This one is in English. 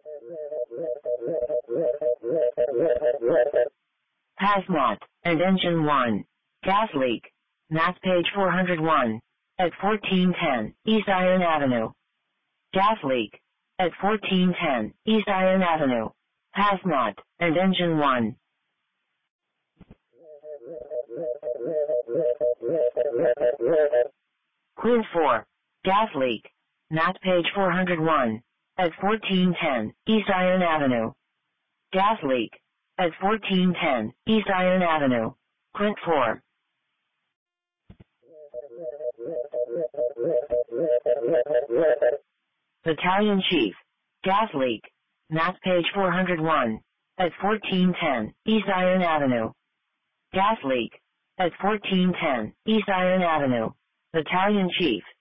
Hazmat and engine 1. Gas leak. Math page 401. At 1410 East Iron Avenue. Gas leak. At 1410 East Iron Avenue. Hazmat and engine 1. Clue 4. Gas leak. Math page 401. At 1410 East Iron Avenue. Gas leak. At 1410 East Iron Avenue. Print 4. Battalion Chief. Gas leak. Math page 401. At 1410 East Iron Avenue. Gas leak. At 1410 East Iron Avenue. Battalion Chief.